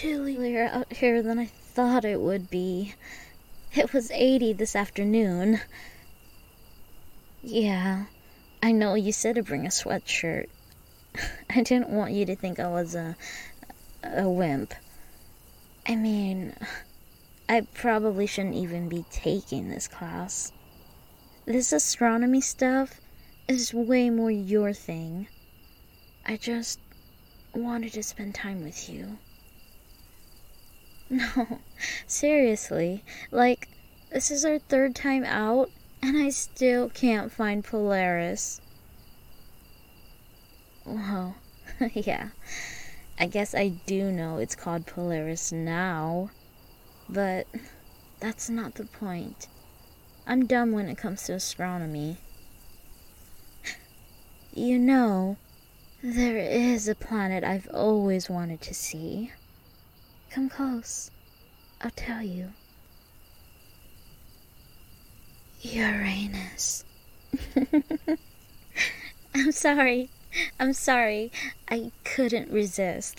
chillier out here than I thought it would be. It was 80 this afternoon. Yeah, I know you said to bring a sweatshirt. I didn't want you to think I was a wimp. I mean, I probably shouldn't even be taking this class. This astronomy stuff is way more your thing. I just wanted to spend time with you. No, seriously, like, this is our third time out, and I still can't find Polaris. Well, yeah, I guess I do know it's called Polaris now, but that's not the point. I'm dumb when it comes to astronomy. You know, there is a planet I've always wanted to see. Come close. I'll tell you. Uranus. I'm sorry. I couldn't resist.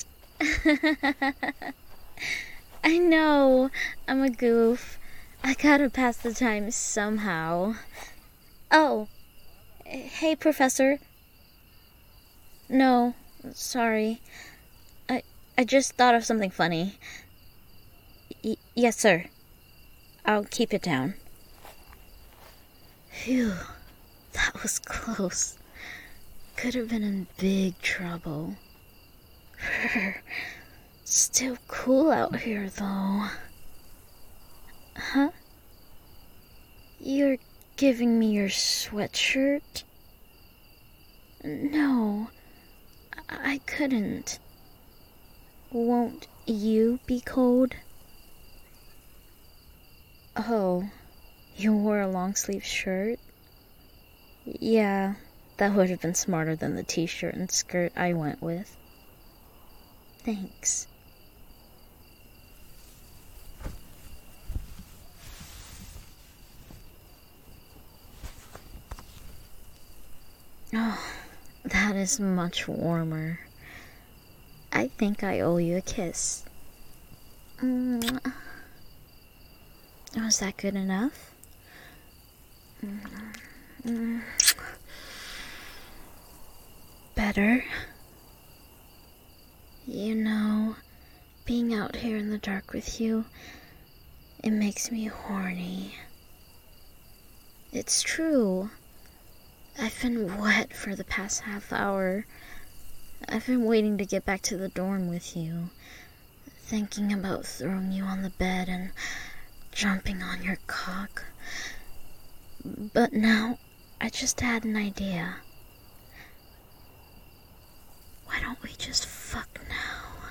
I know. I'm a goof. I gotta pass the time somehow. Oh. Hey, Professor. No, sorry. I just thought of something funny. Yes, sir. I'll keep it down. Phew, that was close. Could have been in big trouble. Still cool out here, though. Huh? You're giving me your sweatshirt? No, I couldn't. Won't you be cold? Oh, you wore a long-sleeve shirt? Yeah, that would have been smarter than the t-shirt and skirt I went with. Thanks. Oh, that is much warmer. I think I owe you a kiss. Was that good enough? Better? You know, being out here in the dark with you, it makes me horny. It's true. I've been wet for the past half hour. I've been waiting to get back to the dorm with you, thinking about throwing you on the bed and jumping on your cock. But now, I just had an idea. Why don't we just fuck now?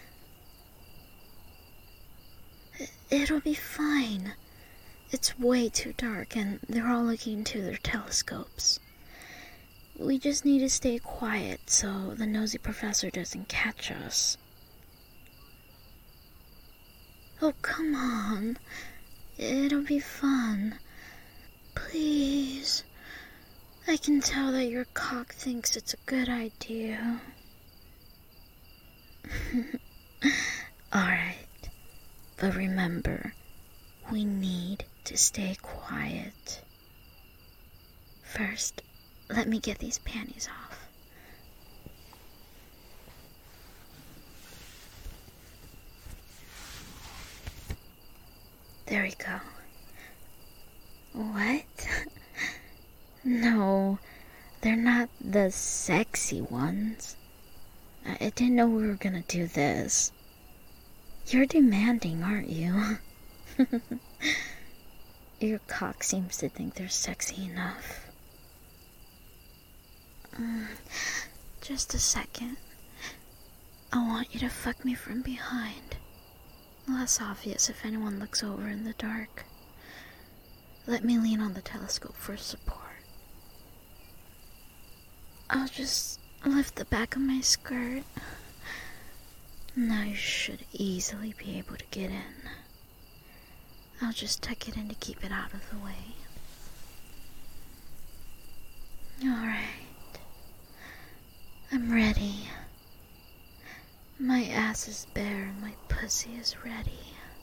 It'll be fine. It's way too dark and they're all looking into their telescopes. We just need to stay quiet so the nosy professor doesn't catch us. Oh, come on. It'll be fun. Please. I can tell that your cock thinks it's a good idea. Alright. But remember, we need to stay quiet. First, let me get these panties off. There we go. What? No, they're not the sexy ones. I didn't know we were gonna do this. You're demanding, aren't you? Your cock seems to think they're sexy enough. Just a second. I want you to fuck me from behind. Less obvious if anyone looks over in the dark. Let me lean on the telescope for support. I'll just lift the back of my skirt. Now you should easily be able to get in. I'll just tuck it in to keep it out of the way. Alright. I'm ready. My ass is bare and my pussy is ready.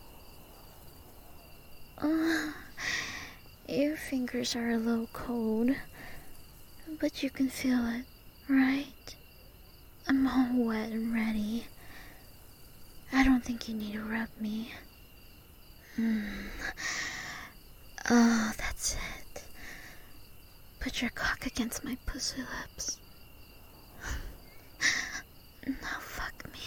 Your fingers are a little cold, but you can feel it, right? I'm all wet and ready. I don't think you need to rub me. Oh, that's it. Put your cock against my pussy lips. Now fuck me.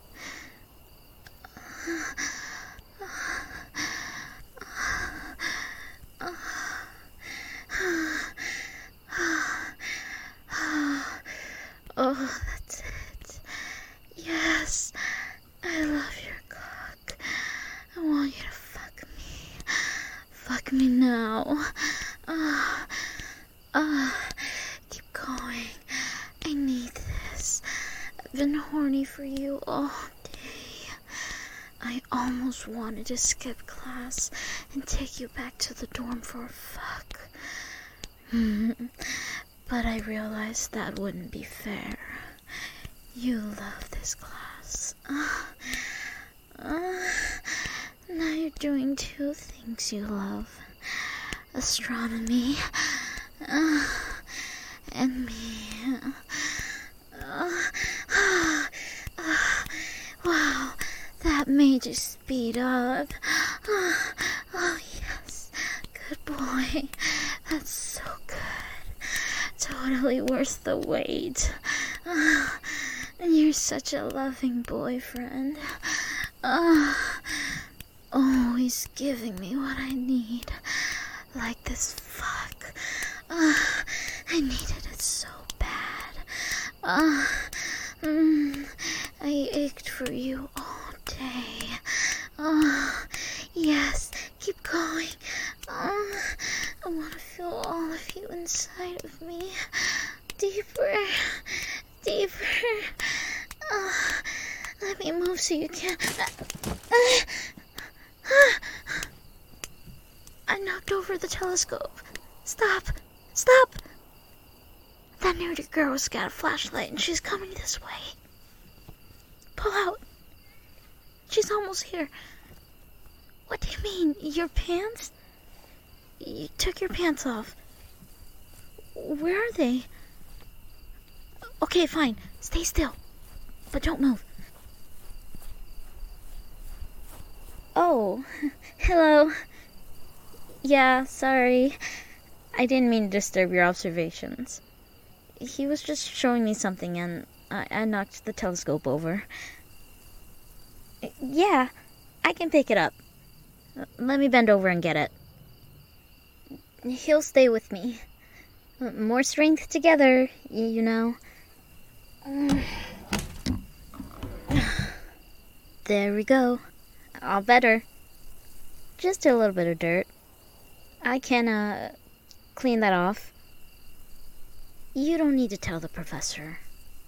Oh, that's it. Yes, I love your cock. I want you to fuck me. Fuck me now. Keep going. I need this. I've been horny for you all day. I almost wanted to skip class and take you back to the dorm for a fuck. But I realized that wouldn't be fair. You love this class. Now you're doing two things you love. Astronomy, and me. Wow, that made you speed up. Oh, yes, good boy. That's so good. Totally worth the wait. You're such a loving boyfriend. Always giving me what I need. Like this fuck. I needed it so bad. I ached for you all day. Yes, keep going. I want to feel all of you inside of me. Deeper, deeper. Let me move so you can. I knocked over the telescope. Stop! Stop! That nerdy girl's got a flashlight and she's coming this way. Pull out. She's almost here. What do you mean? Your pants? You took your pants off. Where are they? Okay, fine. Stay still. But don't move. Oh, hello. Yeah, sorry. I didn't mean to disturb your observations. He was just showing me something and I knocked the telescope over. Yeah, I can pick it up. Let me bend over and get it. He'll stay with me. More strength together, you know. There we go. All better. Just a little bit of dirt. I can, clean that off. You don't need to tell the professor.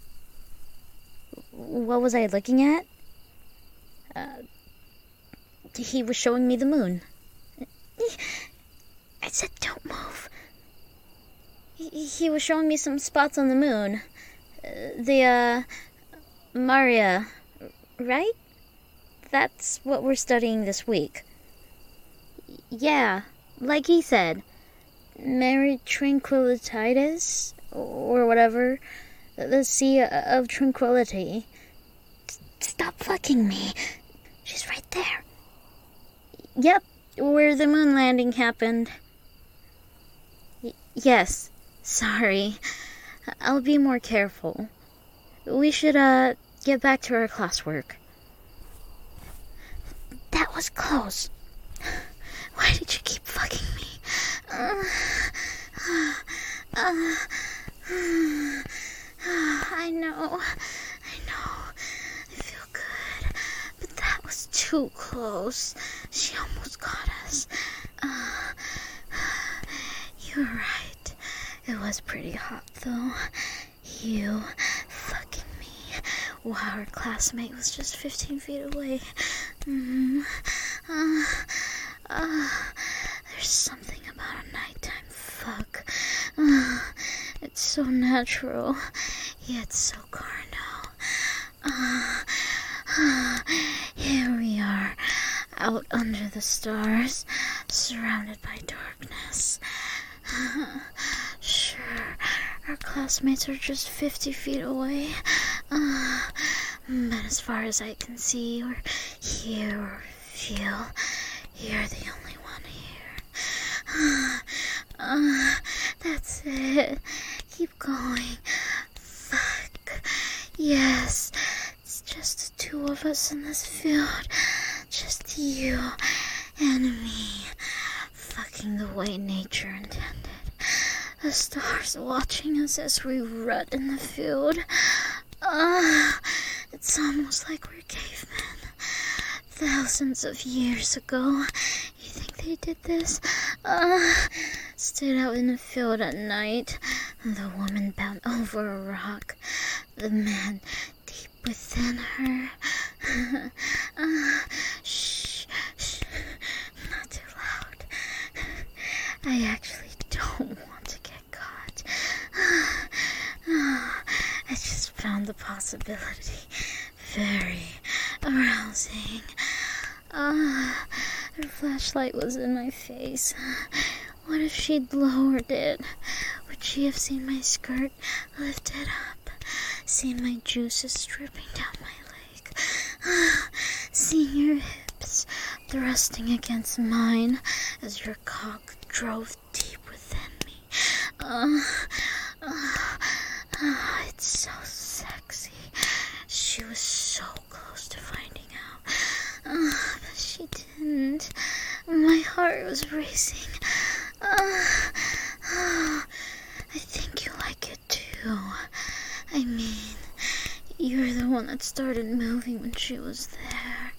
What was I looking at? He was showing me the moon. I said don't move. He was showing me some spots on the moon. Maria, right? That's what we're studying this week. Yeah, like he said. Mare Tranquillitatis, or whatever. The Sea of Tranquility. Stop fucking me. She's right there. Yep, where the moon landing happened. Yes, sorry. I'll be more careful. We should, get back to our classwork. That was close. Why did you keep fucking me? I know. I feel good. But that was too close. She almost got us. You're right. It was pretty hot, though. You fucking me while our classmate was just 15 feet away. There's something about a nighttime fuck. It's so natural, yet so carnal. Here we are, out under the stars, surrounded by darkness. Sure, our classmates are just 50 feet away, but as far as I can see or hear or feel, you're the only one here. That's it. Keep going. Fuck. Yes, it's just the two of us in this field. Just you and me. Fucking the way nature intended. The stars watching us as we rut in the field. It's almost like we're cavemen. Thousands of years ago. You think they did this? Stood out in the field at night. The woman bent over a rock. The man deep within her. Shh, shh. Not too loud. I actually don't want to get caught. I just found the possibility very arousing. Her flashlight was in my face. What if she'd lowered it? Would she have seen my skirt lifted up? Seen my juices dripping down my leg? Seen your hips thrusting against mine as your cock drove deep within me? It's so sexy. She was so close to finding out. But she didn't. My heart was racing. I think you like it too. I mean, you're the one that started moving when she was there.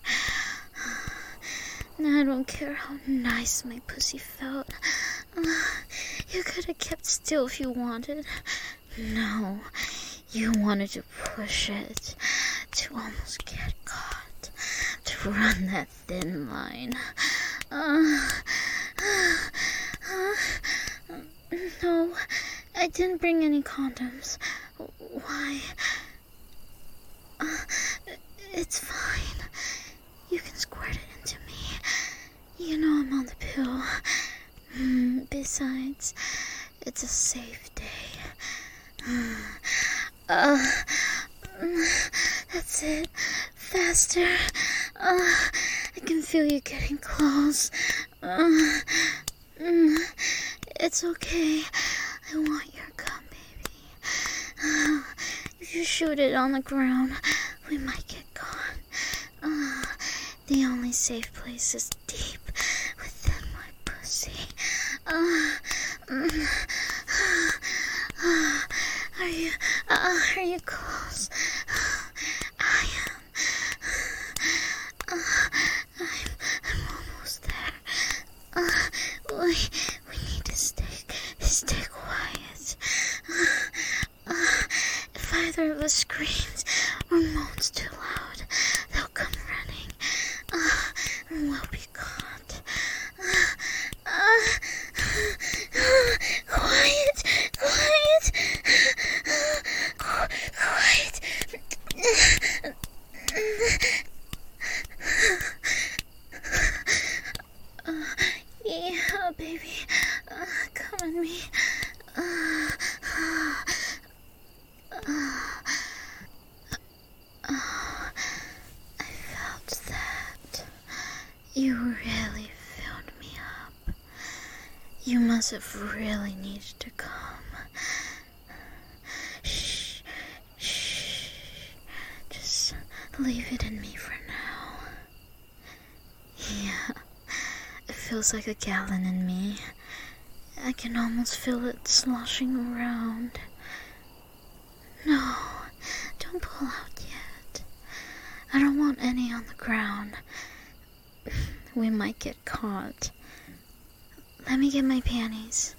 Now I don't care how nice my pussy felt. You could have kept still if you wanted. No, you wanted to push it, to almost get caught, to run that thin line. No, I didn't bring any condoms. Why? It's fine. You can squirt it into me. You know I'm on the pill. Besides, it's a safe day. That's it. Faster. I can feel you getting close. It's okay. I want your cum, baby. If you shoot it on the ground, we might get caught. The only safe place is deep within my pussy. Are you close? I am. I'm almost there. We need to stay quiet. If either of us screams or moans too loud, they'll come running. And we'll be caught. Quiet. Yeah, baby. Come on me. I felt that. You really filled me up. You must have really needed to come. Shh. Just leave it in me for now. Yeah, it feels like a gallon in me. I can almost feel it sloshing around. No, don't pull out yet. I don't want any on the ground. We might get caught. Let me get my panties.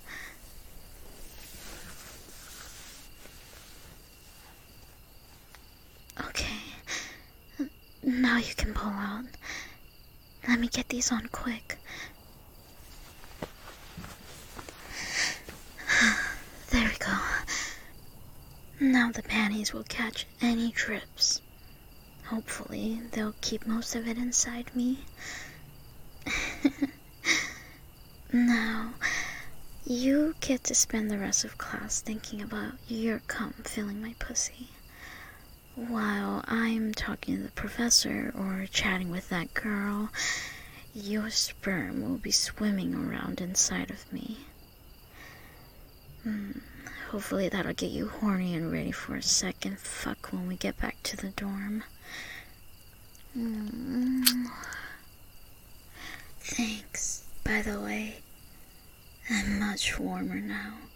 Okay. Now you can pull out. Let me get these on quick. There we go. Now the panties will catch any drips. hopefully they'll keep most of it inside me. Now, you get to spend the rest of class thinking about your cum filling my pussy, while I'm talking to the professor or chatting with that girl. Your sperm will be swimming around inside of me. Hopefully that'll get you horny and ready for a second fuck when we get back to the dorm. Thanks, by the way. I'm much warmer now.